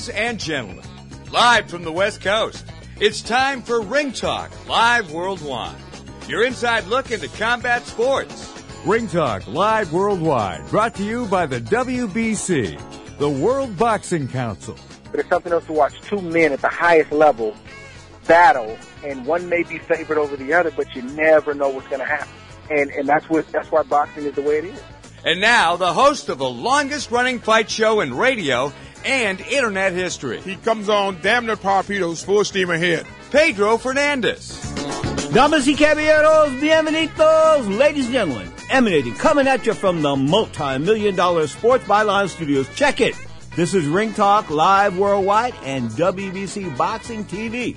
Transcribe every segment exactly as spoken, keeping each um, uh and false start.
Ladies and gentlemen, live from the West Coast, it's time for Ring Talk Live Worldwide. Your inside look into combat sports. Ring Talk Live Worldwide, brought to you by the W B C, the World Boxing Council. But it's something else to watch two men at the highest level battle, and one may be favored over the other, but you never know what's going to happen. And and that's what that's why boxing is the way it is. And now, the host of the longest-running fight show in radio and internet history. He comes on damn near torpedoes, full steam ahead. Pedro Fernandez. Damas y caballeros, bienvenidos, ladies and gentlemen, emanating, coming at you from the multi-million dollar Sports Byline Studios. Check it. This is Ring Talk Live Worldwide and W B C Boxing T V.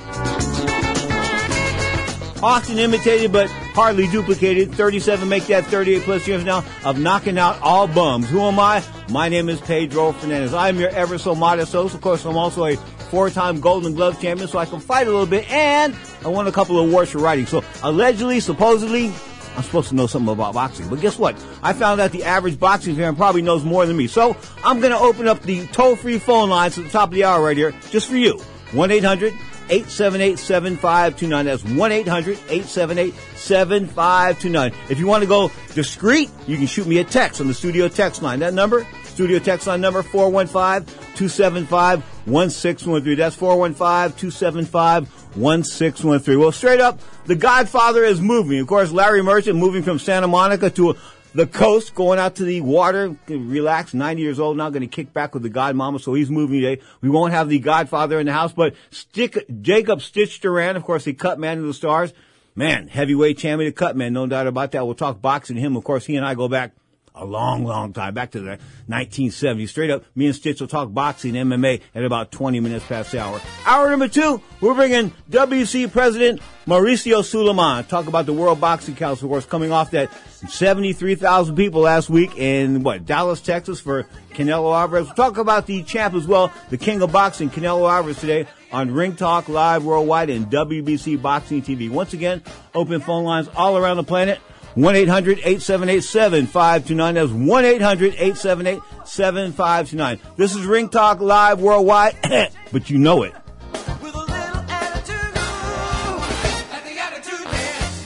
Often imitated but hardly duplicated. thirty-seven make that thirty-eight plus years now of knocking out all bums. Who am I? My name is Pedro Fernandez. I'm your ever so modest host. Of course, I'm also a four-time Golden Glove champion, so I can fight a little bit, and I won a couple of awards for writing. So allegedly, supposedly, I'm supposed to know something about boxing. But guess what? I found out the average boxing fan probably knows more than me. So I'm going to open up the toll-free phone lines at the top of the hour right here just for you. one eight hundred eight seven eight seven five two nine. That's one eight hundred eight seven eight seven five two nine. If you want to go discreet, you can shoot me a text on the studio text line. That number, studio text line number, four one five two seven five one six one three. That's four one five two seven five one six one three. Well, straight up, The Godfather is moving. Of course, Larry Merchant moving from Santa Monica to a the coast, going out to the water, relax, ninety years old now, going to kick back with the Godmama, so he's moving today. We won't have the Godfather in the house, but Stick, Jacob Stitch Duran, of course, the cut man of the stars. Man, heavyweight champion of cut man, no doubt about that. We'll talk boxing to him. Of course, he and I go back a long, long time, back to the nineteen seventies. Straight up, me and Stitch will talk boxing, M M A at about twenty minutes past the hour. Hour number two, we're bringing W C President Mauricio Sulaiman. Talk about the World Boxing Council, of course, coming off that seventy-three thousand people last week in, what, Dallas, Texas for Canelo Alvarez. We'll talk about the champ as well, the king of boxing, Canelo Alvarez, today on Ring Talk Live Worldwide and W B C Boxing T V. Once again, open phone lines all around the planet. one eight hundred eight seven eight seven five two nine. That's one eight hundred eight seven eight seven five two nine. This is Ring Talk Live Worldwide, but you know it. With a little attitude, let the attitude dance.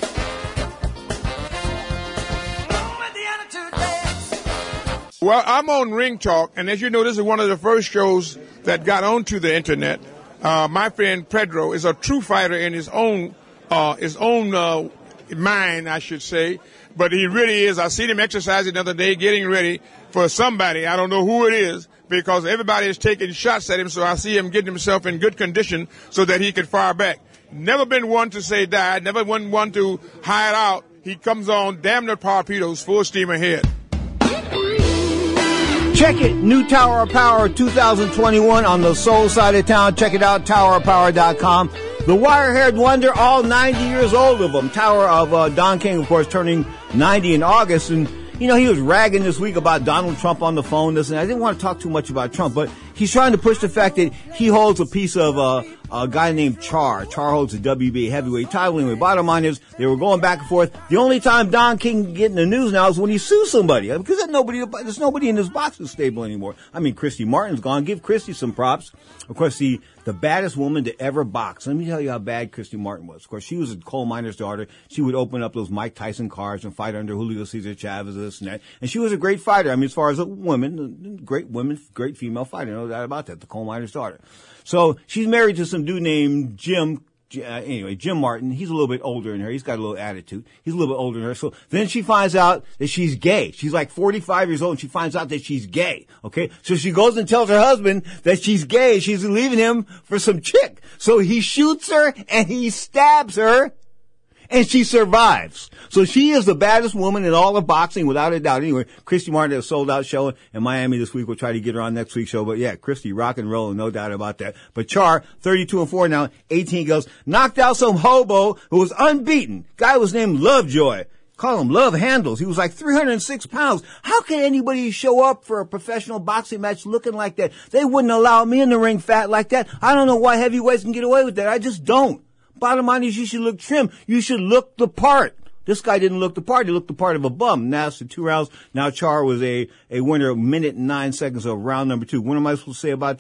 Oh, let the attitude dance. Well, I'm on Ring Talk, and as you know, this is one of the first shows that got onto the internet. Uh, my friend Pedro is a true fighter in his own, uh, his own, uh, mind, I should say, but he really is. I seen him exercising the other day, getting ready for somebody. I don't know who it is, because everybody is taking shots at him, so I see him getting himself in good condition so that he can fire back. Never been one to say die, never been one to hide out. He comes on damn near torpedoes, full steam ahead. Check it, new Tower of Power two thousand twenty-one on the soul side of town. Check it out, tower of power dot com. The wire-haired wonder, all ninety years old of them. Tower of uh, Don King, of course, turning ninety in August. And, you know, he was ragging this week about Donald Trump on the phone. This and I didn't want to talk too much about Trump, but he's trying to push the fact that he holds a piece of uh, a guy named Char. Char holds a W B A heavyweight title. Anyway, bottom line is they were going back and forth. The only time Don King can get in the news now is when he sues somebody, because there's nobody, there's nobody in this boxing stable anymore. I mean, Christy Martin's gone. Give Christy some props. Of course, the the baddest woman to ever box. Let me tell you how bad Christy Martin was. Of course, she was a coal miner's daughter. She would open up those Mike Tyson cars and fight under Julio Cesar Chavez, this and that. And she was a great fighter. I mean, as far as a woman, great woman, great female fighter. No doubt about that. The coal miner's daughter. So she's married to some dude named Jim. Uh, anyway, Jim Martin, he's a little bit older than her. He's got a little attitude. He's a little bit older than her. So then she finds out that she's gay. She's like forty-five years old, and she finds out that she's gay. Okay? So she goes and tells her husband that she's gay. She's leaving him for some chick. So he shoots her, and he stabs her, and she survives. So she is the baddest woman in all of boxing, without a doubt. Anyway, Christy Martin has a sold-out show in Miami this week. We'll try to get her on next week's show. But yeah, Christy, rock and roll, no doubt about that. But Char, thirty-two and four now, eighteen girls, knocked out some hobo who was unbeaten. Guy was named Lovejoy. Call him Love Handles. He was like three hundred six pounds. How can anybody show up for a professional boxing match looking like that? They wouldn't allow me in the ring fat like that. I don't know why heavyweights can get away with that. I just don't. Bottom line is you should look trim. You should look the part. This guy didn't look the part. He looked the part of a bum. Now it's the two rounds. Now Char was a, a winner of minute and nine seconds of round number two. What am I supposed to say about that?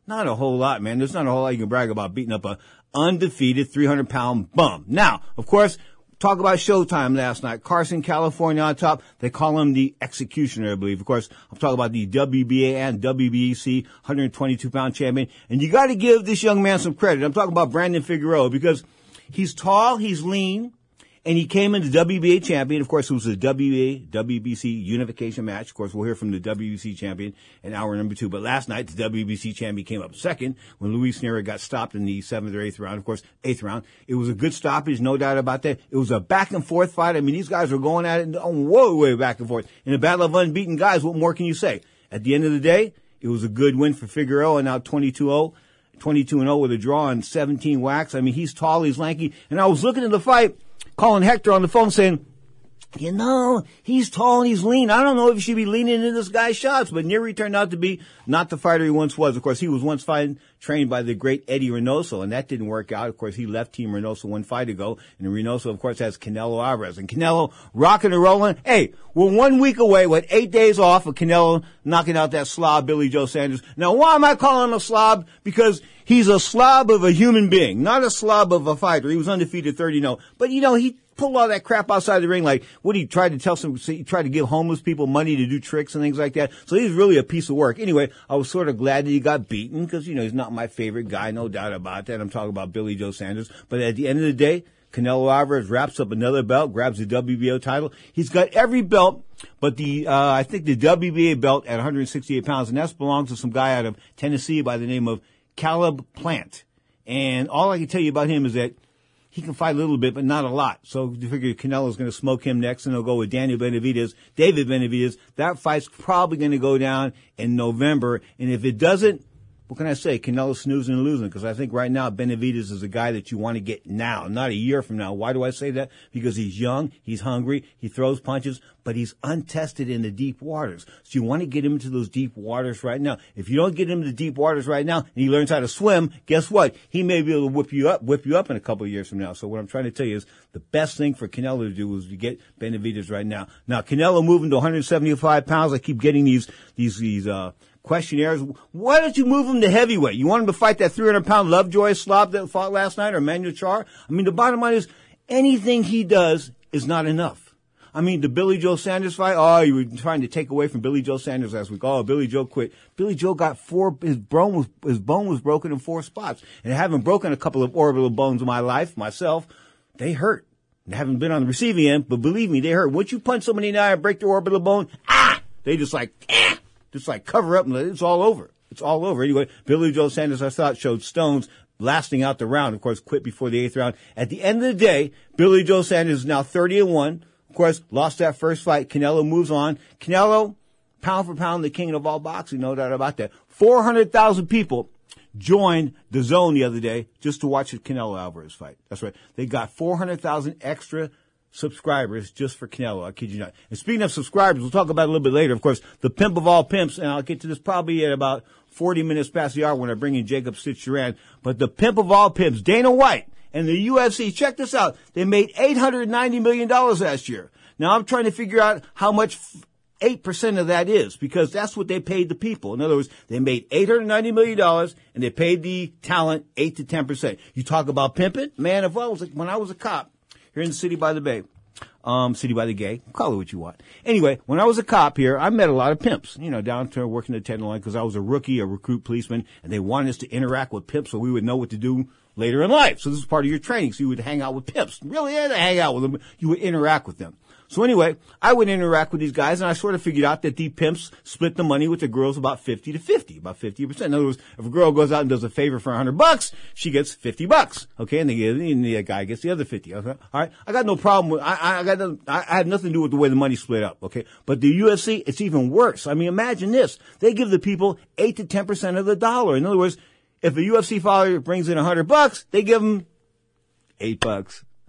Not a whole lot, man. There's not a whole lot you can brag about beating up a undefeated three hundred pound bum. Now, of course, talk about Showtime last night. Carson, California on top. They call him the executioner, I believe. Of course, I'm talking about the W B A and W B E C one hundred twenty-two pound champion. And you got to give this young man some credit. I'm talking about Brandon Figueroa because he's tall, he's lean, and he came in the W B A champion. Of course, it was a W B A, W B C unification match. Of course, we'll hear from the W B C champion in hour number two. But last night, the W B C champion came up second when Luis Neri got stopped in the seventh or eighth round. Of course, eighth round. It was a good stoppage, no doubt about that. It was a back and forth fight. I mean, these guys were going at it way, way back and forth. In a battle of unbeaten guys, what more can you say? At the end of the day, it was a good win for Figueroa, now twenty-two oh. twenty-two and oh with a draw on seventeen whacks. I mean, he's tall, he's lanky. And I was looking at the fight, calling Hector on the phone saying, you know, he's tall and he's lean. I don't know if he should be leaning into this guy's shots, but Neri turned out to be not the fighter he once was. Of course, he was once fighting, trained by the great Eddie Reynoso, and that didn't work out. Of course, he left Team Reynoso one fight ago, and Reynoso, of course, has Canelo Alvarez. And Canelo rocking and rolling. Hey, we're one week away with eight days off of Canelo knocking out that slob, Billy Joe Sanders. Now, why am I calling him a slob? Because he's a slob of a human being, not a slob of a fighter. He was undefeated thirty and oh. But, you know, he pulled all that crap outside the ring, like what he tried to tell some, he tried to give homeless people money to do tricks and things like that. So he's really a piece of work. Anyway, I was sort of glad that he got beaten because, you know, he's not my favorite guy, no doubt about that. I'm talking about Billy Joe Sanders. But at the end of the day, Canelo Alvarez wraps up another belt, grabs the W B O title. He's got every belt, but the, uh, I think the W B A belt at one hundred sixty-eight pounds, and that belongs to some guy out of Tennessee by the name of Caleb Plant. And all I can tell you about him is that he can fight a little bit, but not a lot. So you figure Canelo's going to smoke him next, and he'll go with Daniel Benavidez, David Benavidez. That fight's probably going to go down in November. And if it doesn't, what can I say? Canelo's snoozing and losing, because I think right now Benavidez is a guy that you want to get now, not a year from now. Why do I say that? Because he's young, he's hungry, he throws punches, but he's untested in the deep waters. So you want to get him into those deep waters right now. If you don't get him into deep waters right now and he learns how to swim, guess what? He may be able to whip you up, whip you up in a couple of years from now. So what I'm trying to tell you is the best thing for Canelo to do is to get Benavidez right now. Now, Canelo moving to one hundred seventy-five pounds. I keep getting these, these, these, uh, questionnaires. Why don't you move him to heavyweight? You want him to fight that three hundred pound Lovejoy slob that fought last night, or Manuel Char? I mean, the bottom line is anything he does is not enough. I mean, the Billy Joe Sanders fight, oh, you were trying to take away from Billy Joe Sanders last week. Oh, Billy Joe quit. Billy Joe got four, his bone was, his bone was broken in four spots. And having broken a couple of orbital bones in my life, myself, they hurt. I haven't been on the receiving end, but believe me, they hurt. Once you punch somebody in the eye and break their orbital bone, ah, they just like, ah, just like cover up and it's all over. It's all over. Anyway, Billy Joe Sanders, I thought, showed stones lasting out the round. Of course, quit before the eighth round. At the end of the day, Billy Joe Sanders is now thirty and one. Of course, lost that first fight. Canelo moves on. Canelo, pound for pound, the king of all boxing, no doubt about that. four hundred thousand people joined the Zone the other day just to watch the Canelo Alvarez fight. That's right. They got four hundred thousand extra subscribers just for Canelo. I kid you not. And speaking of subscribers, we'll talk about it a little bit later. Of course, the pimp of all pimps, and I'll get to this probably at about forty minutes past the hour when I bring in Jacob Stitch-Duran. But the pimp of all pimps, Dana White, and the U F C, check this out. They made eight hundred ninety million dollars last year. Now I'm trying to figure out how much eight percent of that is, because that's what they paid the people. In other words, they made eight hundred ninety million dollars and they paid the talent eight to ten percent. You talk about pimping? Man, if I was, when I was a cop here in the city by the bay, um, city by the gay, call it what you want. Anyway, when I was a cop here, I met a lot of pimps, you know, down to working the Tenderloin, because I was a rookie, a recruit policeman, and they wanted us to interact with pimps so we would know what to do later in life. So this is part of your training. So you would hang out with pimps. Really had to hang out with them. You would interact with them. So anyway, I would interact with these guys, and I sort of figured out that the pimps split the money with the girls about fifty to fifty, about fifty percent. In other words, if a girl goes out and does a favor for a hundred bucks, she gets fifty bucks. Okay, and the, and the guy gets the other fifty. Okay, all right. I got no problem with. I, I got. No, I, I had nothing to do with the way the money split up. Okay, but the U F C, it's even worse. I mean, imagine this: they give the people eight to ten percent of the dollar. In other words, if a U F C fighter brings in a hundred bucks, they give them eight bucks.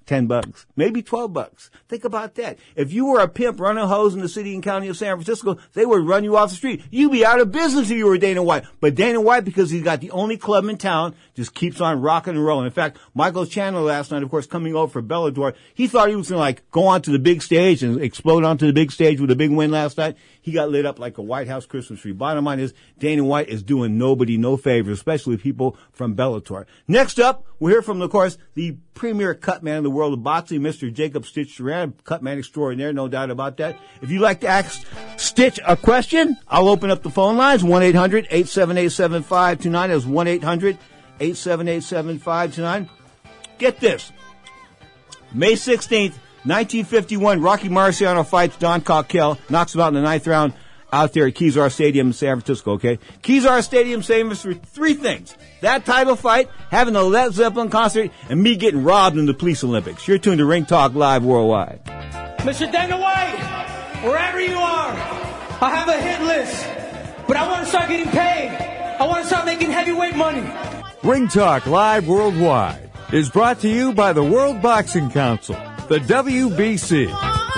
ten bucks, maybe twelve bucks. Think about that. If you were a pimp running a hose in the city and county of San Francisco, they would run you off the street. You'd be out of business if you were Dana White. But Dana White, because he's got the only club in town, just keeps on rocking and rolling. In fact, Michael Chandler last night, of course, coming over for Bellator, he thought he was going to like go onto the big stage and explode onto the big stage with a big win last night. He got lit up like a White House Christmas tree. Bottom line is, Dana White is doing nobody no favors, especially people from Bellator. Next up, we'll hear from, of course, the premier cut man in the world of boxing, Mister Jacob Stitch Duran, cut man extraordinaire, no doubt about that. If you'd like to ask Stitch a question, I'll open up the phone lines, one eight hundred eight seven eight seven five two nine. That's one eight hundred eight seven eight seven five two nine. Get this. May sixteenth, nineteen fifty-one, Rocky Marciano fights Don Cockell, knocks him out in the ninth round out there at Kezar Stadium in San Francisco, okay? Kezar Stadium famous for three things. That title fight, having the Led Zeppelin concert, and me getting robbed in the Police Olympics. You're tuned to Ring Talk Live Worldwide. Mister Dana White, wherever you are, I have a hit list, but I want to start getting paid. I want to start making heavyweight money. Ring Talk Live Worldwide is brought to you by the World Boxing Council, the W B C.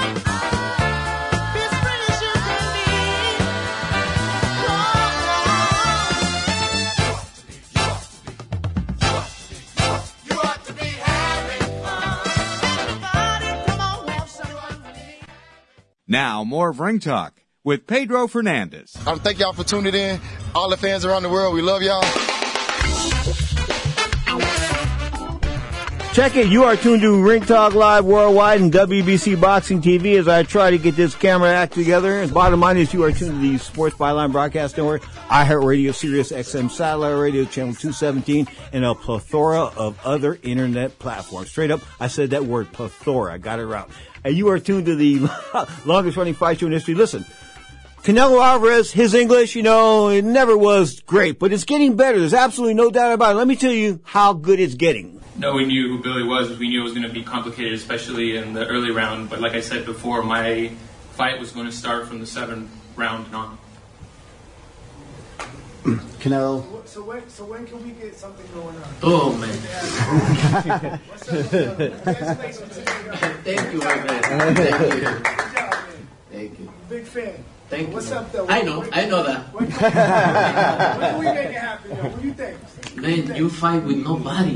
Now, more of Ring Talk with Pedro Fernandez. Um, thank y'all for tuning in. All the fans around the world, we love y'all. Check it. You are tuned to Ring Talk Live Worldwide and W B C Boxing T V as I try to get this camera act together. And bottom line is you are tuned to the Sports Byline Broadcast Network, iHeartRadio, Sirius X M Satellite Radio, Channel two seventeen, and a plethora of other internet platforms. Straight up, I said that word, plethora. I got it right. And you are tuned to the longest running fight show in history. Listen, Canelo Alvarez, his English, you know, it never was great, but it's getting better. There's absolutely no doubt about it. Let me tell you how good it's getting. No, we knew who Billy was. We knew it was going to be complicated, especially in the early round. But like I said before, my fight was going to start from the seventh round and on. Canelo. So when, so when can we get something going on? Oh, man. Thank you, my man. Thank you. Good job, man. Thank you. Big fan. Thank What's you. up, though? I know. I know that. When can, when can we make it happen, yo? What do you think? Man, you fight with nobody.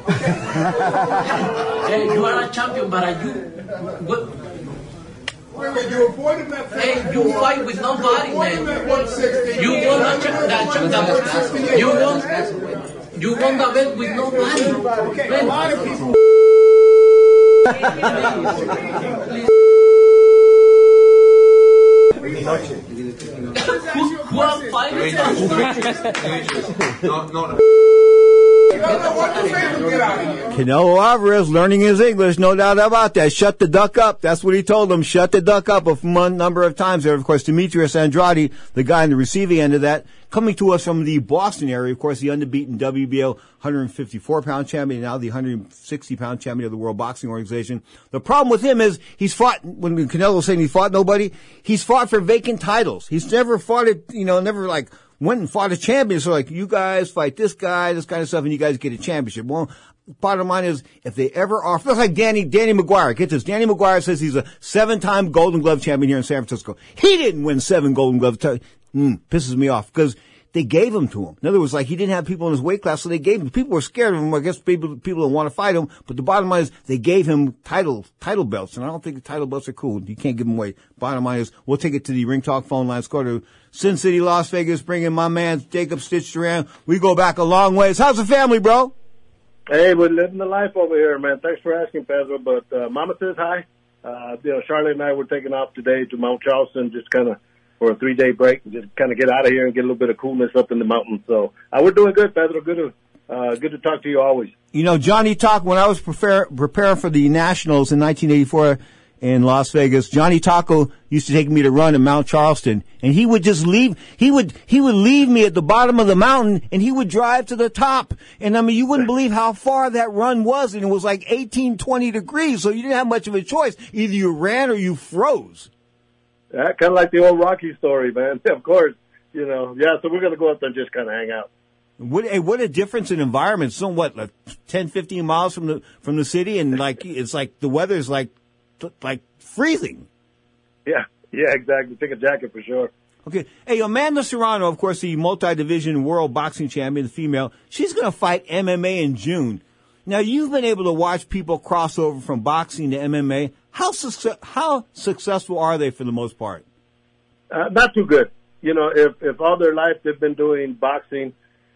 Hey, you are a champion, but are you... What? Wait, wait, you avoided that. Hey, you fight with nobody, man. You won that champion. You won. You won the belt with nobody. Okay, a lot of people. Who are fighting? Not, not Canelo Alvarez learning his English, no doubt about that. Shut the duck up. That's what he told him. Shut the duck up a m- number of times there. Of course, Demetrius Andrade, the guy on the receiving end of that, coming to us from the Boston area. Of course, the unbeaten W B O one fifty-four pound champion, now the one sixty pound champion of the World Boxing Organization. The problem with him is he's fought, when Canelo's saying he fought nobody, he's fought for vacant titles. He's never fought it, you know, never like went and fought a champion. So like, you guys fight this guy, this kind of stuff, and you guys get a championship. Well, bottom line is, if they ever are, that's like Danny, Danny McGuire. Get this. Danny McGuire says he's a seven-time Golden Glove champion here in San Francisco. He didn't win seven Golden Glove. T- mm, pisses me off because they gave him to him. In other words, like, he didn't have people in his weight class, so they gave him. People were scared of him. I guess people, people don't want to fight him. But the bottom line is, they gave him title, title belts. And I don't think the title belts are cool. You can't give them away. Bottom line is, we'll take it to the Ring Talk phone line. Let's go to Sin City, Las Vegas, bring in my man, Jacob Stitch Duran. We go back a long ways. How's the family, bro? Hey, we're living the life over here, man. Thanks for asking, Pedro. But, uh, Mama says hi. Uh, you know, Charlotte and I were taking off today to Mount Charleston, just kind of for a three-day break, and just kind of get out of here and get a little bit of coolness up in the mountains. So, uh, we're doing good, Pedro. Good to, uh, good to talk to you always. You know, Johnny Talk, when I was prepare, preparing for the Nationals in nineteen eighty-four in Las Vegas, Johnny Taco used to take me to run in Mount Charleston, and he would just leave, he would, he would leave me at the bottom of the mountain, and he would drive to the top. And I mean, you wouldn't believe how far that run was, and it was like eighteen, twenty degrees, so you didn't have much of a choice. Either you ran or you froze. Yeah, kind of like the old Rocky story, man. Of course, you know. Yeah, so we're going to go up there and just kind of hang out. What a, what a difference in environment. So what, like ten, fifteen miles from the from the city, and like it's like the weather's like like freezing. Yeah, yeah, exactly. Take a jacket for sure. Okay. Hey, Amanda Serrano, of course, the multi-division world boxing champion, the female, she's going to fight M M A in June. Now, you've been able to watch people cross over from boxing to M M A. How su- how successful are they for the most part? Uh, not too good. You know, if, if all their life they've been doing boxing,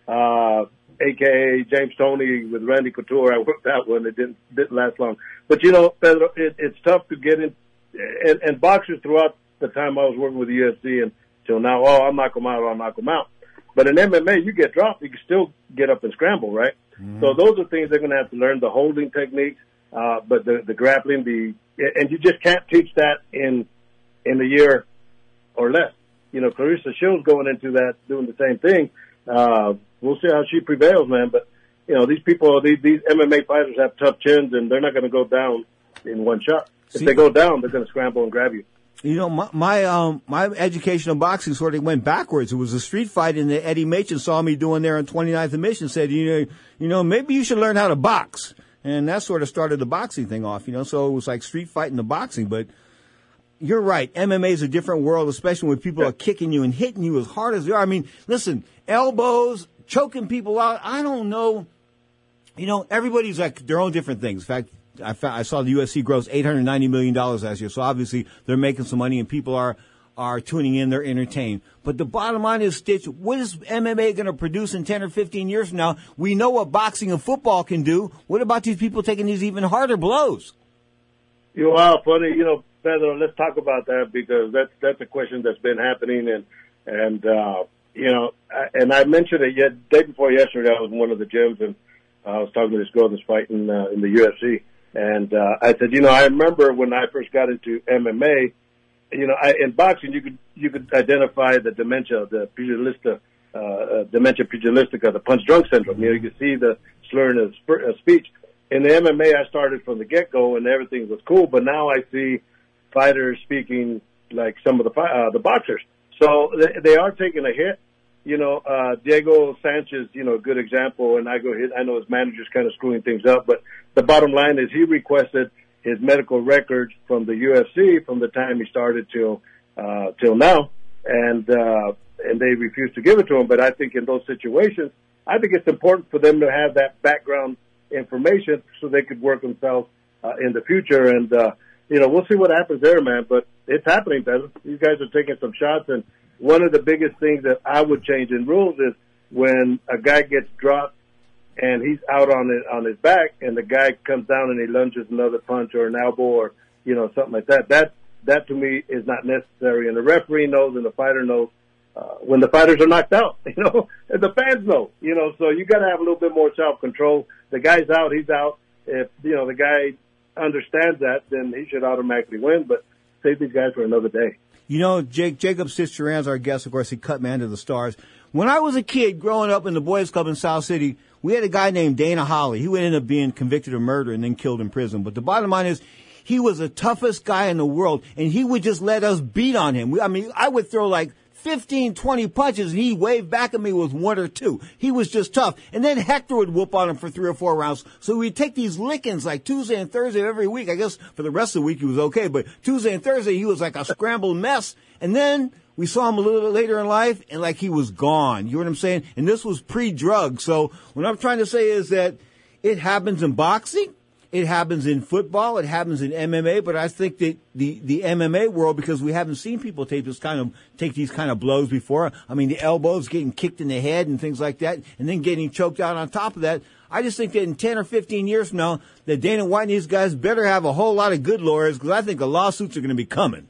uh, A K A James Toney with Randy Couture, I worked that one. It didn't, didn't last long. But, you know, Pedro, it, it's tough to get in. And, and boxers throughout the time I was working with the U F C and till now, oh, I'll knock them out, I'll knock them out. But in M M A, you get dropped, you can still get up and scramble, right? Mm-hmm. So those are things they're going to have to learn, the holding techniques, uh, but the, the grappling, the, and you just can't teach that in, in a year or less. You know, Clarissa Shields going into that, doing the same thing. Uh, we'll see how she prevails, man. But, you know, these people, these, these M M A fighters have tough chins and they're not going to go down in one shot. If see, they go down, they're going to scramble and grab you. You know, my my, um, my education in boxing sort of went backwards. It was a street fight, and Eddie Machen saw me doing there on twenty-ninth and Mission, said, you know, you know, maybe you should learn how to box. And that sort of started the boxing thing off, you know. So it was like street fighting the boxing. But you're right. M M A is a different world, especially when people are kicking you and hitting you as hard as they are. I mean, listen, elbows, choking people out. I don't know. You know, everybody's like their own different things. In fact, I, found, I saw the U F C gross eight hundred ninety million dollars last year, so obviously they're making some money and people are, are tuning in, they're entertained. But the bottom line is, Stitch, what is M M A going to produce in ten or fifteen years from now? We know what boxing and football can do. What about these people taking these even harder blows? You know, wow, funny, you know, Pedro, let's talk about that because that's, that's a question that's been happening and, and, uh, you know, I, and I mentioned it yet, day before yesterday, I was in one of the gyms and I was talking to this girl that's fighting, uh, in the U F C. And, uh, I said, you know, I remember when I first got into M M A, you know, I, in boxing, you could, you could identify the dementia, the pugilista, uh, uh, dementia pugilistica, the punch drunk syndrome. You know, you could see the slurring of sp- uh, speech. In the M M A, I started from the get-go and everything was cool, but now I see fighters speaking like some of the, uh, the boxers. So they, they are taking a hit. You know, uh, Diego Sanchez, you know, a good example, and I go hit, I know his manager's kind of screwing things up, but the bottom line is he requested his medical records from the U F C from the time he started till, uh, till now, and, uh, and they refused to give it to him. But I think in those situations, I think it's important for them to have that background information so they could work themselves, uh, in the future. And, uh, you know, we'll see what happens there, man, but it's happening, Pedro. These guys are taking some shots, and one of the biggest things that I would change in rules is when a guy gets dropped and he's out on it, on his back and the guy comes down and he lunges another punch or an elbow or, you know, something like that. That, that to me is not necessary. And the referee knows and the fighter knows, uh, when the fighters are knocked out, you know, and the fans know, you know, so you got to have a little bit more self-control. The guy's out, he's out. If, you know, the guy understands that, then he should automatically win, but save these guys for another day. You know, Jake, Jacob Stitch-Duran's our guest. Of course, he cut man to the stars. When I was a kid growing up in the boys club in South City, we had a guy named Dana Holly. He would end up being convicted of murder and then killed in prison. But the bottom line is he was the toughest guy in the world, and he would just let us beat on him. We, I mean, I would throw like fifteen, twenty punches, and he waved back at me with one or two. He was just tough. And then Hector would whoop on him for three or four rounds. So we'd take these lickings like Tuesday and Thursday every week. I guess for the rest of the week he was okay, but Tuesday and Thursday he was like a scrambled mess. And then we saw him a little bit later in life, and like he was gone. You know what I'm saying? And this was pre-drug. So what I'm trying to say is that it happens in boxing. It happens in football. It happens in M M A. But I think that the, the M M A world, because we haven't seen people take this kind of, take these kind of blows before. I mean, the elbows, getting kicked in the head and things like that, and then getting choked out on top of that. I just think that in ten or fifteen years from now, that Dana White and these guys better have a whole lot of good lawyers, because I think the lawsuits are going to be coming.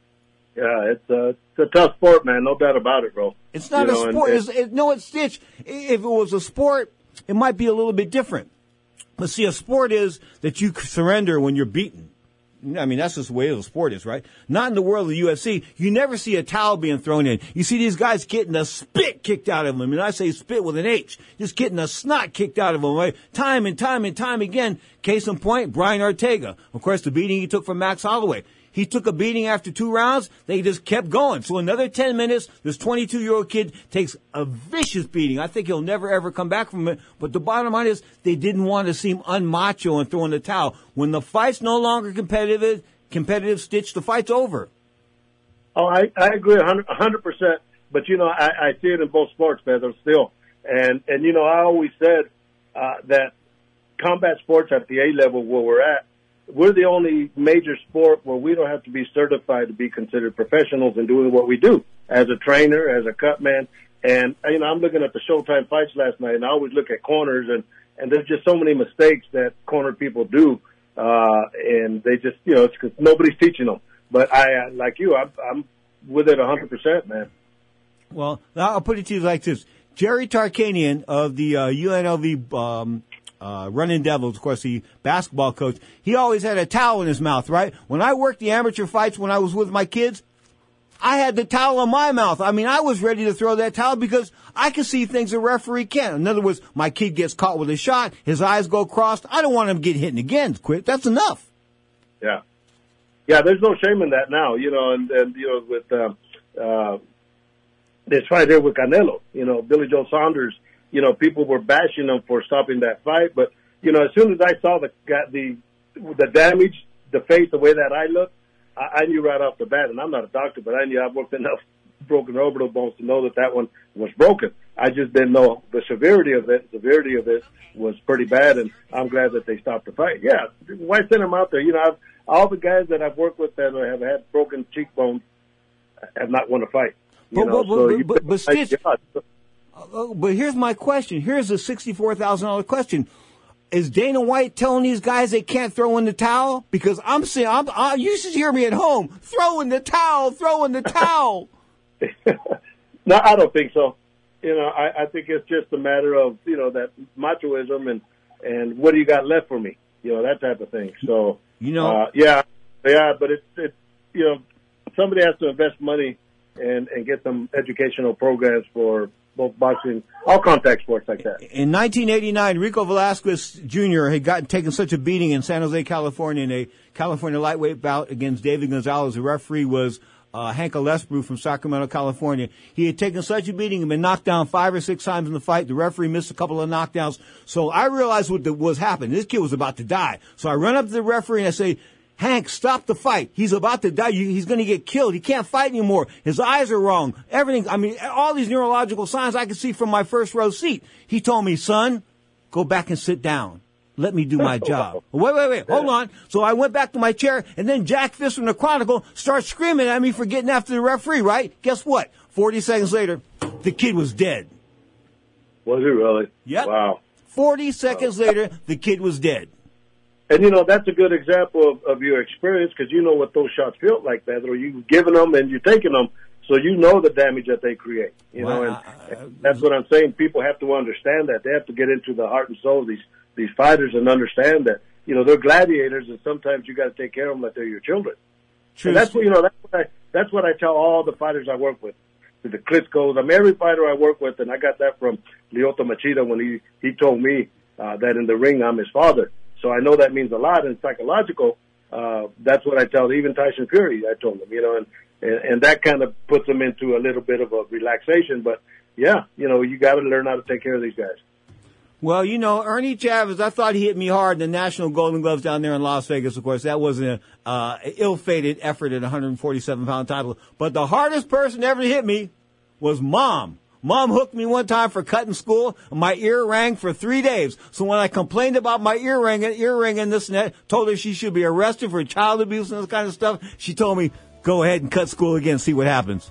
Yeah, it's a, it's a tough sport, man. No doubt about it, bro. It's not you a know, sport. and, It's, it, no, it's Stitch. If it was a sport, it might be a little bit different. But see, a sport is that you surrender when you're beaten. I mean, that's just the way the sport is, right? Not in the world of the U F C. You never see a towel being thrown in. You see these guys getting the spit kicked out of them. And I say spit with an H. Just getting the snot kicked out of them, right? Time and time and time again. Case in point, Brian Ortega. Of course, the beating he took from Max Holloway. He took a beating after two rounds. They just kept going. So another ten minutes, this twenty-two-year-old kid takes a vicious beating. I think he'll never, ever come back from it. But the bottom line is they didn't want to seem unmacho and throw in the towel. When the fight's no longer competitive, competitive, Stitch, the fight's over. Oh, I, I agree one hundred percent. But, you know, I, I see it in both sports, Pedro, still. And, and you know, I always said uh, that combat sports at the A level where we're at, we're the only major sport where we don't have to be certified to be considered professionals in doing what we do as a trainer, as a cut man. And, you know, I'm looking at the Showtime fights last night, and I always look at corners, and, and there's just so many mistakes that corner people do. Uh, and they just, you know, it's because nobody's teaching them. But I, uh, like you, I'm, I'm with it one hundred percent, man. Well, I'll put it to you like this. Jerry Tarkanian of the uh, U N L V um, uh, Running Devils, of course, the basketball coach, he always had a towel in his mouth, right? When I worked the amateur fights when I was with my kids, I had the towel in my mouth. I mean, I was ready to throw that towel because I could see things a referee can't. In other words, my kid gets caught with a shot, his eyes go crossed. I don't want him to get hit again. Quit. That's enough. Yeah. Yeah, there's no shame in that now, you know, and, and you know, with uh, uh, this fight here with Canelo, you know, Billy Joe Saunders, you know, people were bashing him for stopping that fight. But, you know, as soon as I saw the the the damage, the face, the way that I looked, I, I knew right off the bat, and I'm not a doctor, but I knew I've worked enough broken orbital bones to know that that one was broken. I just didn't know the severity of it. The severity of it was pretty bad, and I'm glad that they stopped the fight. Yeah, why send him out there? You know, I've, all the guys that I've worked with that have had broken cheekbones have not won a fight. You But, know, but, so but, you but, but, Stitch, God. uh, but here's my question. Here's a sixty-four thousand dollars question. Is Dana White telling these guys they can't throw in the towel? Because I'm saying, I'm, I, you should hear me at home. Throw in the towel, throw in the towel. No, I don't think so. You know, I, I think it's just a matter of, you know, that machoism and, and what do you got left for me? You know, that type of thing. So, you know, uh, yeah, yeah, but it's, it, you know, somebody has to invest money and, and get some educational programs for both boxing, all contact sports like that. In nineteen eighty-nine, Rico Velasquez Junior had gotten taken such a beating in San Jose, California, in a California lightweight bout against David Gonzalez. The referee was uh, Hank Alesbru from Sacramento, California. He had taken such a beating and been knocked down five or six times in the fight. The referee missed a couple of knockdowns. So I realized what the, was happening. This kid was about to die. So I run up to the referee and I say, Hank, stop the fight. He's about to die. He's going to get killed. He can't fight anymore. His eyes are wrong. Everything. I mean, all these neurological signs I could see from my first row seat. He told me, son, go back and sit down. Let me do my job. Wait, wait, wait. Hold on. So I went back to my chair, and then Jack Fisk from the Chronicle starts screaming at me for getting after the referee, right? Guess what? forty seconds later, the kid was dead. Was he really? Yep. Wow. forty seconds later, the kid was dead. And, you know, that's a good example of, of your experience because you know what those shots feel like, Pedro. You've given them and you're taking them, so you know the damage that they create. You know, Well, and, and that's what I'm saying. People have to understand that. They have to get into the heart and soul of these, these fighters and understand that, you know, they're gladiators and sometimes you got to take care of them like they're your children. True. And that's what, you know, that's what I, that's what I tell all the fighters I work with. To the Klitschko's. I mean, every fighter I work with, and I got that from Lyoto Machida when he, he told me uh, that in the ring I'm his father. So I know that means a lot. And psychological, uh, that's what I tell even Tyson Fury. I told him, you know, and, and, and that kind of puts them into a little bit of a relaxation. But yeah, you know, you got to learn how to take care of these guys. Well, you know, Ernie Chavez, I thought he hit me hard in the National Golden Gloves down there in Las Vegas. Of course, that was an uh, ill-fated effort at one forty-seven pound title. But the hardest person ever to hit me was Mom. Mom hooked me one time for cutting school. My ear rang for three days. So when I complained about my ear ring and ear ring and this and that, told her she should be arrested for child abuse and this kind of stuff, she told me, go ahead and cut school again, see what happens.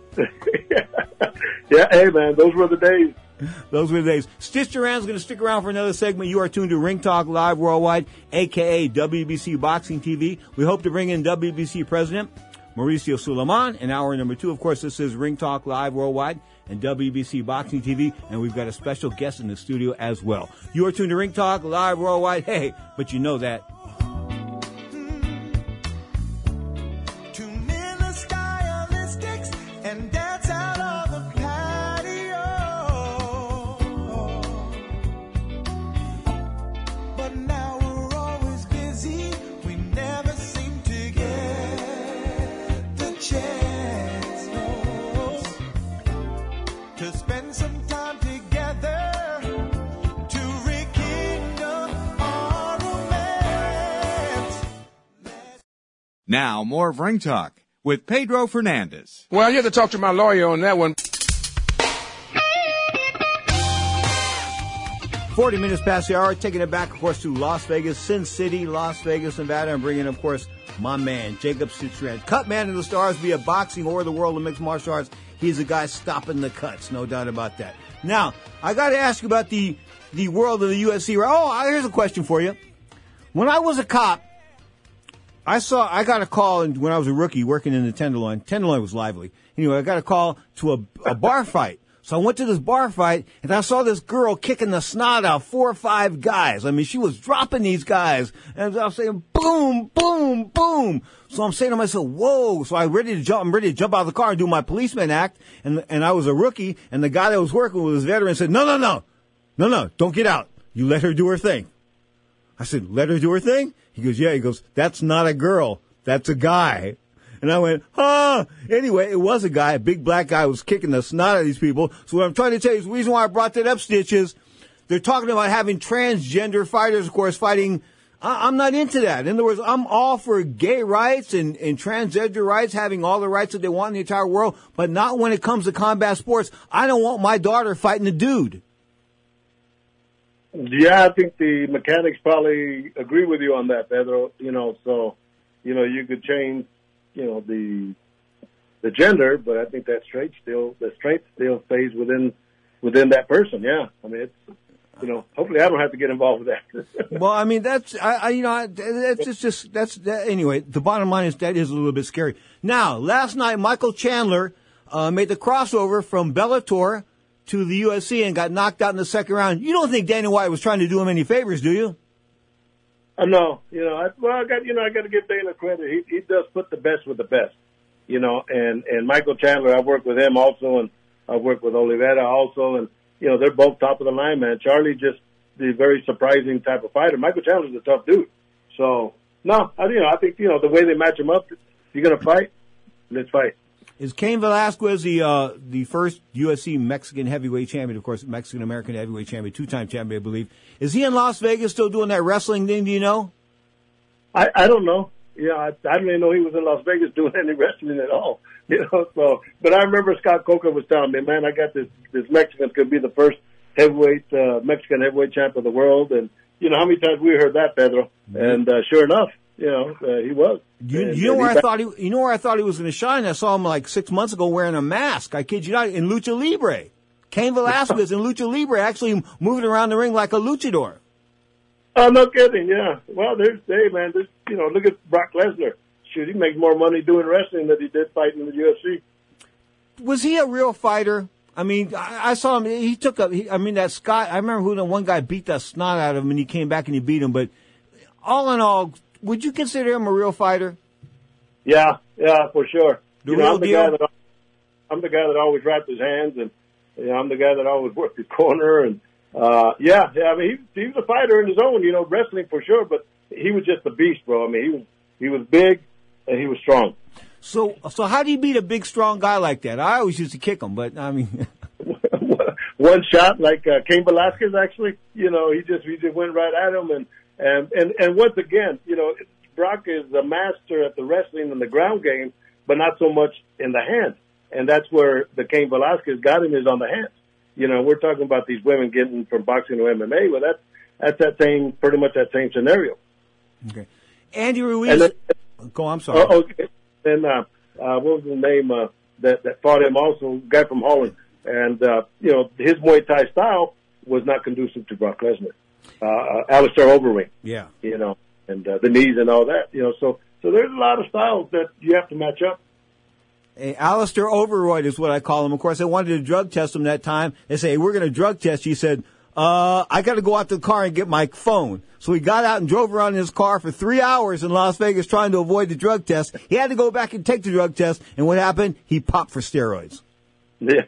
Yeah, hey, man, those were the days. Those were the days. Stitch Duran's going to stick around for another segment. You are tuned to Ring Talk Live Worldwide, a k a. W B C Boxing T V. We hope to bring in W B C President Mauricio Suleiman in hour number two. Of course, this is Ring Talk Live Worldwide and W B C Boxing T V, and we've got a special guest in the studio as well. You are tuned to Ring Talk Live Worldwide. Hey, but you know that. But now we're always busy. We never seem to get Now, more of Ring Talk with Pedro Fernandez. Well, you have to talk to my lawyer on that one. forty minutes past the hour, taking it back, of course, to Las Vegas, Sin City, Las Vegas, Nevada, and bringing, of course, my man, Jacob Citrand. Cut man of the stars, be it boxing or the world of mixed martial arts. He's the guy stopping the cuts, no doubt about that. Now, I got to ask you about the, the world of the U F C. Oh, here's a question for you. When I was a cop, I saw, I got a call when I was a rookie working in the Tenderloin. Tenderloin was lively. Anyway, I got a call to a, a bar fight. So I went to this bar fight, and I saw this girl kicking the snot out of four or five guys. I mean, she was dropping these guys, and I was saying, boom, boom, boom. So I'm saying to myself, whoa. So I'm ready to jump, I'm ready to jump out of the car and do my policeman act, and and I was a rookie, and the guy that was working with was a veteran said, no, no, no, no, no, don't get out. You let her do her thing. I said, let her do her thing? He goes, yeah. He goes, that's not a girl. That's a guy. And I went, huh. Anyway, it was a guy, a big black guy was kicking the snot out of these people. So what I'm trying to tell you is the reason why I brought that up, Stitch, is they're talking about having transgender fighters, of course, fighting. I, I'm not into that. In other words, I'm all for gay rights and, and transgender rights, having all the rights that they want in the entire world, but not when it comes to combat sports. I don't want my daughter fighting a dude. Yeah, I think the mechanics probably agree with you on that, Pedro. You know, so, you know, you could change, you know, the the gender, but I think that straight still the strength still stays within within that person. Yeah, I mean, it's, you know, hopefully I don't have to get involved with that. Well, I mean, that's I, I you know I, that's just just that's that, anyway. The bottom line is that is a little bit scary. Now, last night Michael Chandler uh, made the crossover from Bellator to the U F C and got knocked out in the second round. You don't think Dana White was trying to do him any favors, do you? Uh, no, you know, I, well, I got, you know, I got to give Dana credit. He, he does put the best with the best, you know, and, and Michael Chandler, I worked with him also, and I worked with Oliveira also, and, you know, they're both top of the line, man. Charlie just the very surprising type of fighter. Michael Chandler's a tough dude. So, no, I, you know, I think, you know, the way they match him up, if you're going to fight, let's fight. Is Cain Velasquez the uh, the first U F C Mexican heavyweight champion? Of course, Mexican American heavyweight champion, two time champion, I believe. Is he in Las Vegas still doing that wrestling thing? Do you know? I, I don't know. Yeah, I, I didn't even know he was in Las Vegas doing any wrestling at all. You know, so but I remember Scott Coker was telling me, man, I got this this Mexican could be the first heavyweight uh, Mexican heavyweight champ of the world, and you know how many times we heard that, Pedro, and uh, sure enough. You know, uh, he was. You, and, you know and where he I thought he, you know where I thought he was going to shine. I saw him like six months ago wearing a mask. I kid you not, in Lucha Libre. Cain Velasquez in Lucha Libre, actually moving around the ring like a luchador. Oh, no kidding. Yeah. Well, there's, hey man, there's, you know, look at Brock Lesnar. Shoot, he makes more money doing wrestling than he did fighting in the U F C. Was he a real fighter? I mean, I, I saw him. He took a. He, I mean, that Scott. I remember who the one guy beat that snot out of him, and he came back and he beat him. But all in all, would you consider him a real fighter? Yeah, yeah, for sure. The you real know, I'm the deal? guy that I'm the guy that always wrapped his hands, and you know, I'm the guy that always worked his corner, and uh, yeah, yeah. I mean, he, he was a fighter in his own, you know, wrestling for sure, but he was just a beast, bro. I mean, he was he was big and he was strong. So, so how do you beat a big, strong guy like that? I always used to kick him, but I mean, one shot like uh, Cain Velasquez. Actually, you know, he just he just went right at him, and and and and once again, you know, Brock is a master at the wrestling and the ground game, but not so much in the hands. And that's where the Cain Velasquez got him, is on the hands. You know, we're talking about these women getting from boxing to M M A. Well, that's that's that same, pretty much that same scenario. Okay, Andy Ruiz. And then, go. I'm sorry. Oh, okay. Then uh, uh, what was the name uh, that that fought him? Also, guy from Holland. And uh, you know, his Muay Thai style was not conducive to Brock Lesnar. Uh, Alistair Overeem. Yeah. You know, and uh, the knees and all that. You know, so so there's a lot of styles that you have to match up. Hey, Alistair Overroyd is what I call him. Of course, they wanted to drug test him that time. They say, hey, we're going to drug test you. He said, uh, I got to go out to the car and get my phone. So he got out and drove around in his car for three hours in Las Vegas trying to avoid the drug test. He had to go back and take the drug test. And what happened? He popped for steroids. Yeah.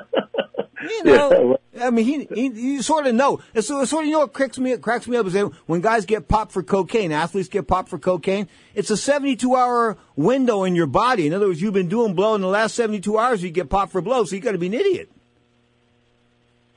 You know, I mean, he, he you sort of know. And so, sort of, you know what cracks me, cracks me up is that when guys get popped for cocaine, athletes get popped for cocaine, it's a seventy-two hour window in your body. In other words, you've been doing blow in the last seventy-two hours, you get popped for blow, so you got to be an idiot.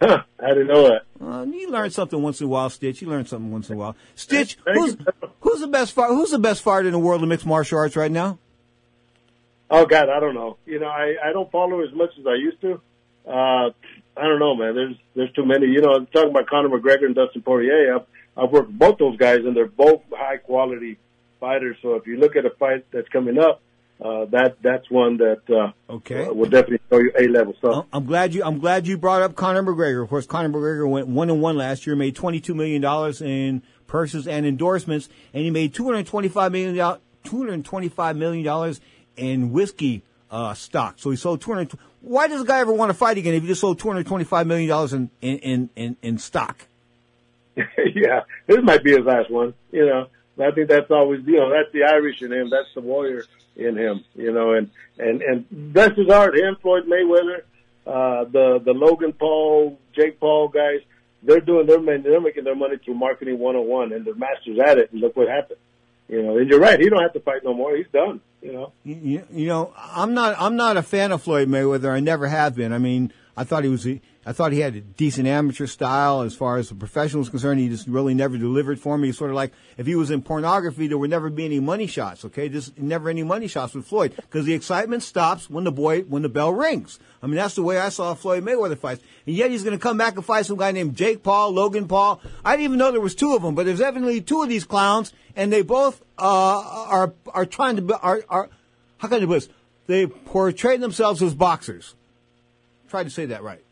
Huh, I didn't know that. Uh, you learn something once in a while, Stitch. You learn something once in a while. Stitch, Thank who's you. who's the best fighter? Who's the best fighter in the world of mixed martial arts right now? Oh God, I don't know. You know, I, I don't follow as much as I used to. Uh, I don't know, man. There's there's too many. You know, I'm talking about Conor McGregor and Dustin Poirier. I've, I've worked with both those guys, and they're both high quality fighters. So if you look at a fight that's coming up, uh, that that's one that uh, okay uh, will definitely show you A level stuff. I'm glad you I'm glad you brought up Conor McGregor. Of course, Conor McGregor went one and one last year, made twenty-two million dollars in purses and endorsements, and he made two hundred twenty-five million dollars two hundred twenty-five million dollars in whiskey uh, stock. So he sold two hundred. Why does a guy ever want to fight again if he just sold two hundred twenty-five million dollars in, in, in, in stock? Yeah, this might be his last one. You know, I think that's always, you know, that's the Irish in him. That's the warrior in him, you know, and, and, and bless his heart, him, Floyd Mayweather, uh, the, the Logan Paul, Jake Paul guys, they're doing their, they're making their money through marketing one oh one, and they're masters at it, and look what happened. You know, and you're right. He don't have to fight no more. He's done. You know. You, you know, I'm not. I'm not a fan of Floyd Mayweather. I never have been. I mean, I thought he was. I thought he had a decent amateur style as far as the professional was concerned. He just really never delivered for me. He's sort of like if he was in pornography, there would never be any money shots. Okay, just never any money shots with Floyd because the excitement stops when the boy when the bell rings. I mean, that's the way I saw Floyd Mayweather fights. And yet he's going to come back and fight some guy named Jake Paul, Logan Paul. I didn't even know there was two of them, but there's evidently two of these clowns, and they both uh, are are trying to be, are are how can I put this? They portray themselves as boxers. Try to say that right.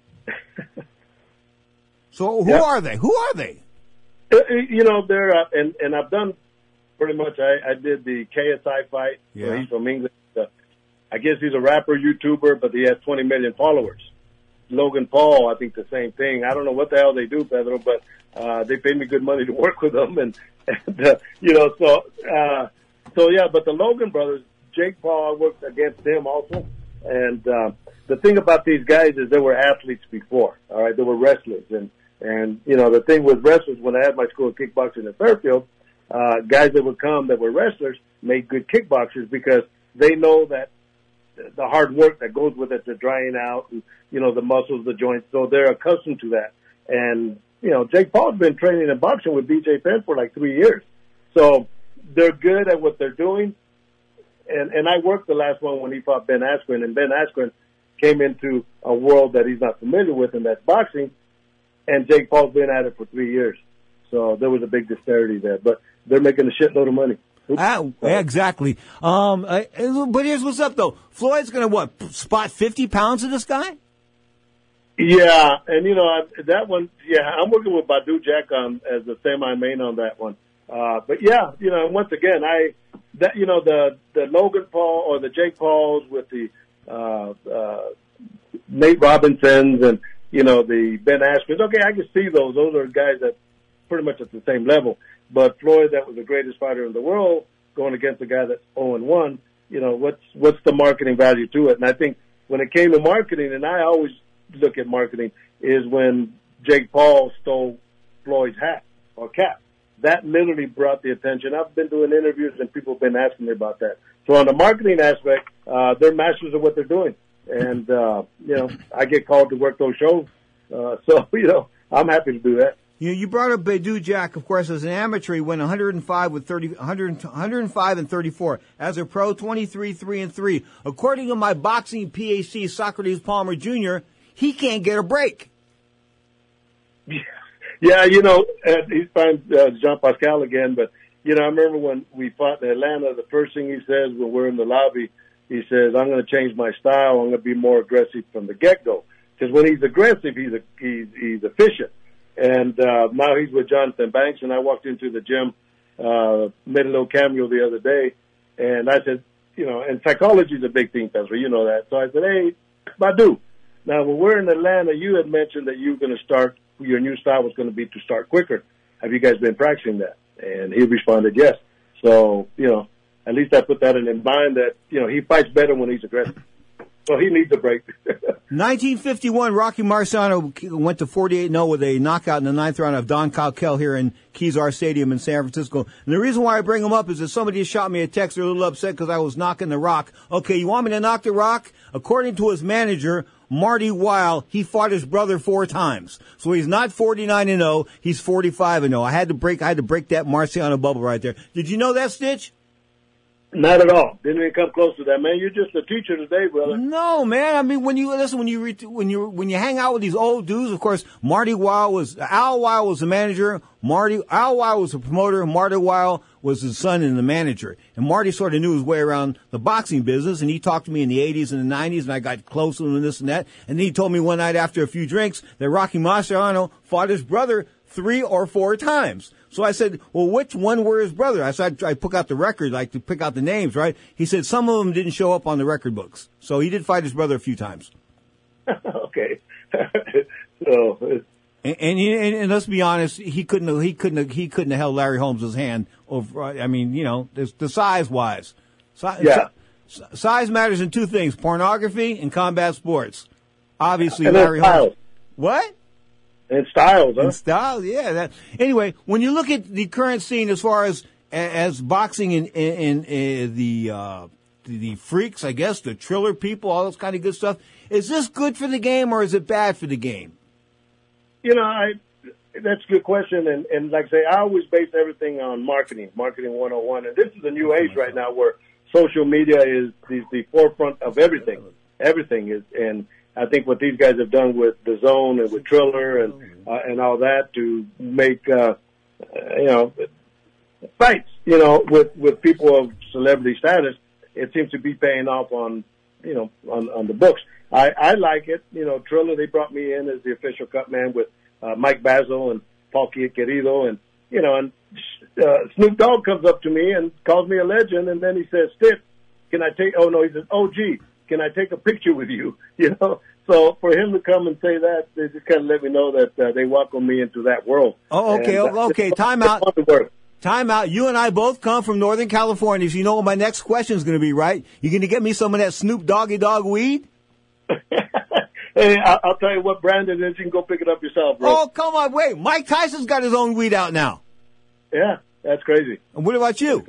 So who Yep. are they? Who are they? Uh, You know, they're uh, and and I've done pretty much. I, I did the K S I fight. Yeah. Where he's from England. Uh, I guess he's a rapper, YouTuber, but he has twenty million followers. Logan Paul, I think the same thing. I don't know what the hell they do, Pedro, but uh, they pay me good money to work with them, and, and uh, you know, so uh, so yeah. But the Logan brothers, Jake Paul, I worked against him also, and uh, the thing about these guys is they were athletes before. All right, they were wrestlers, and and you know the thing with wrestlers, when I had my school of kickboxing in Fairfield, uh, guys that would come that were wrestlers made good kickboxers because they know that the hard work that goes with it, the drying out, and, you know, the muscles, the joints. So they're accustomed to that. And, you know, Jake Paul's been training in boxing with B J Penn for like three years. So they're good at what they're doing. And, and I worked the last one when he fought Ben Askren, and Ben Askren came into a world that he's not familiar with, and that's boxing. And Jake Paul's been at it for three years. So there was a big disparity there. But they're making a shitload of money. Ah, yeah, exactly. Um, I, but here's what's up, though. Floyd's going to, what, spot fifty pounds of this guy? Yeah, and, you know, I, that one, yeah, I'm working with Badu Jack on as the semi-main on that one. Uh, but, yeah, you know, once again, I, that you know, the, the Logan Paul or the Jake Pauls with the uh, uh, Nate Robinsons and, you know, the Ben Askrens. Okay, I can see those. Those are guys that pretty much at the same level. But Floyd, that was the greatest fighter in the world, going against a guy that's oh and one, you know, what's what's the marketing value to it? And I think when it came to marketing, and I always look at marketing, is when Jake Paul stole Floyd's hat or cap. That literally brought the attention. I've been doing interviews, and people have been asking me about that. So on the marketing aspect, uh, they're masters of what they're doing. And, uh, you know, I get called to work those shows. Uh, so, you know, I'm happy to do that. You you brought up Badu Jack, of course, as an amateur. He went one hundred five with thirty, one hundred, one hundred five and thirty-four. As a pro, twenty-three, three and three. According to my boxing P H D, Socrates Palmer Junior, he can't get a break. Yeah, you know, uh, he's fine, uh, Jean Pascal again, but, you know, I remember when we fought in Atlanta, the first thing he says when we're in the lobby, he says, I'm going to change my style. I'm going to be more aggressive from the get-go. Because when he's aggressive, he's, a, he's, he's efficient. And uh, now he's with Jonathan Banks, and I walked into the gym, uh, made a little cameo the other day, and I said, you know, and psychology is a big thing, Pedro, you know that. So I said, hey, Badu, now when we're in Atlanta, you had mentioned that you were going to start, your new style was going to be to start quicker. Have you guys been practicing that? And he responded, yes. So, you know, at least I put that in mind that, you know, he fights better when he's aggressive. so he needs a break. nineteen fifty-one, Rocky Marciano went to forty-eight and oh with a knockout in the ninth round of Don Calkel here in Kezar Stadium in San Francisco. And the reason why I bring him up is that somebody just shot me a text. They're a little upset because I was knocking the Rock. Okay, you want me to knock the Rock? According to his manager, Marty Weil, he fought his brother four times. So he's not forty-nine and oh, he's forty-five and oh. I had to break, I had to break that Marciano bubble right there. Did you know that, Stitch? Not at all. Didn't even come close to that, man. You're just a teacher today, brother. No, man. I mean, when you listen, when you re, when you when you hang out with these old dudes, of course, Marty Weil was Al Weil was the manager. Marty Al Weil was the promoter. Marty Weil was his son and the manager. And Marty sort of knew his way around the boxing business. And he talked to me in the eighties and the nineties, and I got close to him and this and that. And then he told me one night after a few drinks that Rocky Marciano fought his brother three or four times. So I said, well, which one were his brother? I said, I took out the record, like to pick out the names, right? He said some of them didn't show up on the record books. So he did fight his brother a few times. Okay. so, and, and, he, and, and let's be honest, he couldn't have, he couldn't have, he couldn't have held Larry Holmes' hand over, I mean, you know, the, the size wise. Si- yeah. si- size matters in two things, pornography and combat sports. Obviously, and Larry Holmes. What? And styles, huh? And styles, yeah. That, anyway, when you look at the current scene as far as as boxing and, and, and uh, the uh, the freaks, I guess, the Triller people, all this kind of good stuff, is this good for the game or is it bad for the game? You know, I that's a good question. And, and like I say, I always base everything on marketing, marketing one oh one. And this is a new age right now where social media is the, the forefront of everything. Everything is, and I think what these guys have done with the Zone and with Triller and uh, and all that to make uh, you know fights, you know, with with people of celebrity status, it seems to be paying off on you know on on the books. I, I like it, you know. Triller, they brought me in as the official cut man with uh, Mike Basil and Paul Querido, and you know, and uh, Snoop Dogg comes up to me and calls me a legend, and then he says, "Stiff, can I take?" Oh no, he says, "O G. Can I take a picture with you?" You know, so for him to come and say that, they just kind of let me know that uh, they welcome me into that world. Oh, okay, and, uh, okay. Time out. Time out. You and I both come from Northern California, so you know what my next question is going to be, right? You going to get me some of that Snoop Doggy Dogg weed? Hey, I'll, I'll tell you what brand it is. You can go pick it up yourself, bro. Oh, come on, wait. Mike Tyson's got his own weed out now. Yeah, that's crazy. And what about you?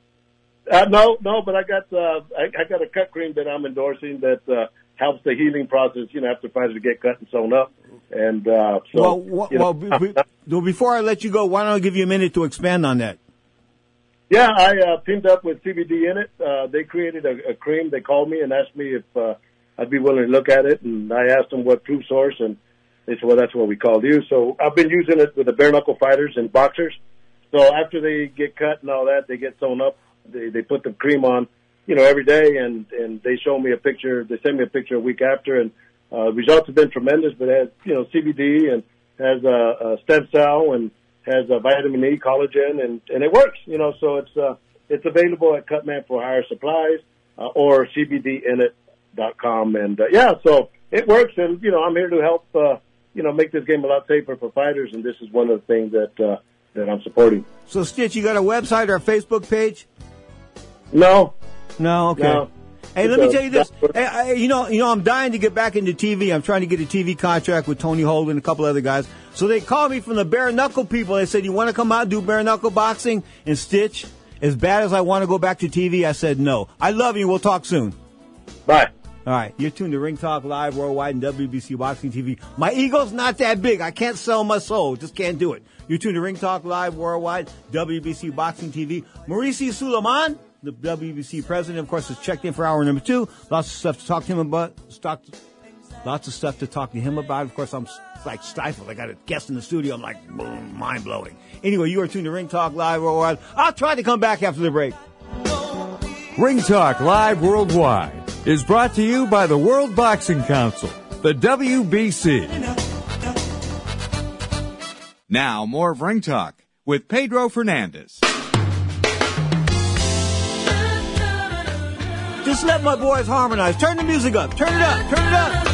Uh, no, no, but I got uh, I, I got a cut cream that I'm endorsing that uh, helps the healing process. You know, after fighters get cut and sewn up, and uh, so. Well, you well, know, be, be, before I let you go, why don't I give you a minute to expand on that? Yeah, I uh, teamed up with C B D in it. Uh, they created a, a cream. They called me and asked me if uh, I'd be willing to look at it, and I asked them what proof source, and they said, "Well, that's what we called you." So I've been using it with the bare knuckle fighters and boxers. So after they get cut and all that, they get sewn up. They they put the cream on, you know, every day, and and they show me a picture. They send me a picture a week after, and uh, results have been tremendous. But it has, you know, C B D and has a, a stem cell and has a vitamin E, collagen, and and it works. You know, so it's uh, it's available at Cutman for Hire Supplies uh, or C B D in it dot com, and uh, yeah, so it works. And you know, I'm here to help uh, you know make this game a lot safer for fighters, and this is one of the things that uh, that I'm supporting. So, Stitch, you got a website or a Facebook page? No. No, okay. No. Hey, let me tell you this. Hey, I, you know, you know, I'm dying to get back into T V. I'm trying to get a T V contract with Tony Holden and a couple other guys. So they called me from the bare knuckle people. They said, "You want to come out and do bare knuckle boxing?" And Stitch, as bad as I want to go back to T V, I said no. I love you. We'll talk soon. Bye. All right. You're tuned to Ring Talk Live Worldwide and W B C Boxing T V. My ego's not that big. I can't sell my soul. Just can't do it. You're tuned to Ring Talk Live Worldwide, W B C Boxing T V. Mauricio Suleiman, the W B C president, of course, has checked in for hour number two. Lots of stuff to talk to him about. Lots of stuff to talk to him about. Of course, I'm like stifled. I got a guest in the studio. I'm like, boom, mind blowing. Anyway, you are tuned to Ring Talk Live Worldwide. I'll try to come back after the break. Ring Talk Live Worldwide is brought to you by the World Boxing Council, the W B C. Now, more of Ring Talk with Pedro Fernandez. Just let my boys harmonize. Turn the music up. Turn it up. Turn it up.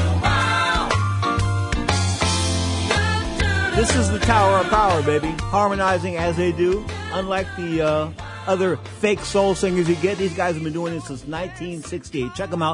This is the Tower of Power, baby. Harmonizing as they do. Unlike the uh, other fake soul singers you get, these guys have been doing it since nineteen sixty-eight. Check them out.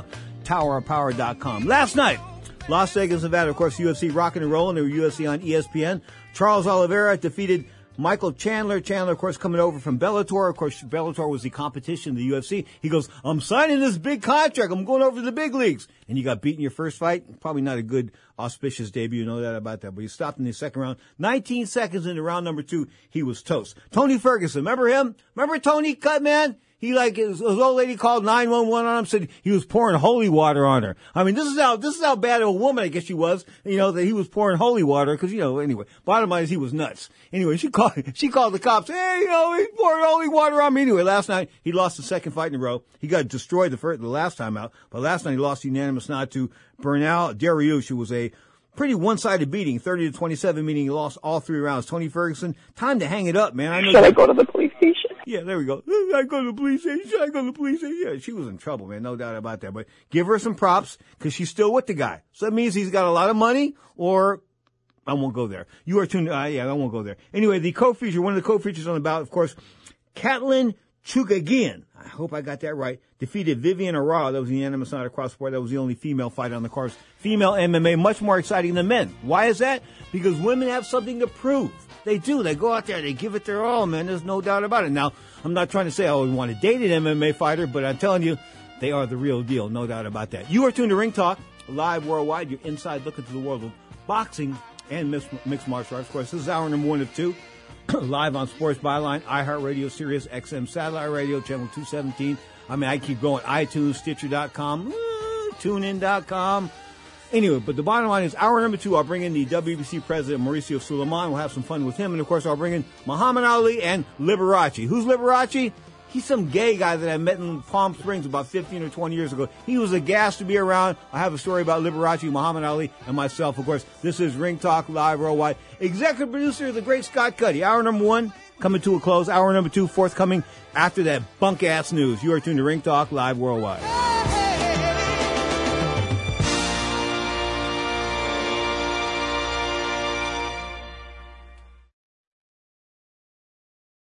tower of power dot com. Last night, Las Vegas, Nevada, of course, U F C rocking and rolling. They were U F C on E S P N. Charles Oliveira defeated Michael Chandler. Chandler, of course, coming over from Bellator. Of course, Bellator was the competition of the U F C. He goes, I'm signing this big contract. I'm going over to the big leagues. And you got beat in your first fight. Probably not a good, auspicious debut. You know that about that. But he stopped in the second round. nineteen seconds into round number two, he was toast. Tony Ferguson, remember him? Remember Tony Cutman? He like his, his old lady called nine one one on him, said he was pouring holy water on her. I mean, this is how this is how bad of a woman I guess she was. You know that he was pouring holy water because you know anyway. Bottom line is he was nuts. Anyway, she called she called the cops. Hey, you know he's pouring holy water on me. Anyway, last night he lost the second fight in a row. He got destroyed the first the last time out, but last night he lost unanimous nod to Bernal Dariush, who was a pretty one-sided beating, thirty to twenty-seven, meaning he lost all three rounds. Tony Ferguson, time to hang it up, man. I know Should I go to the police station? Yeah, there we go. I go to the police station. I go to the police station. Yeah, she was in trouble, man. No doubt about that. But give her some props because she's still with the guy. So that means he's got a lot of money or I won't go there. You are tuned. Uh, yeah, I won't go there. Anyway, the co-feature, one of the co-features on the ballot, of course, Katlyn Chookagian. I hope I got that right. Defeated Vivian Arara. That was the unanimous nod across the board. That was the only female fight on the cards. Female M M A, much more exciting than men. Why is that? Because women have something to prove. They do. They go out there. They give it their all, man. There's no doubt about it. Now, I'm not trying to say I would want to date an M M A fighter, but I'm telling you, they are the real deal. No doubt about that. You are tuned to Ring Talk, live worldwide. Your inside look into the world of boxing and mixed martial arts. Of course, this is hour number one of two. Live on Sports Byline, iHeartRadio, Sirius X M Satellite Radio, Channel two seventeen. I mean, I keep going. iTunes, Stitcher dot com, TuneIn dot com. Anyway, but the bottom line is, hour number two, I'll bring in the W B C president, Mauricio Suleiman. We'll have some fun with him. And, of course, I'll bring in Muhammad Ali and Liberace. Who's Liberace? He's some gay guy that I met in Palm Springs about fifteen or twenty years ago. He was a gas to be around. I have a story about Liberace, Muhammad Ali, and myself. Of course, this is Ring Talk Live Worldwide. Executive producer, the great Scott Cuddy. Hour number one coming to a close. Hour number two forthcoming after that bunk-ass news. You are tuned to Ring Talk Live Worldwide.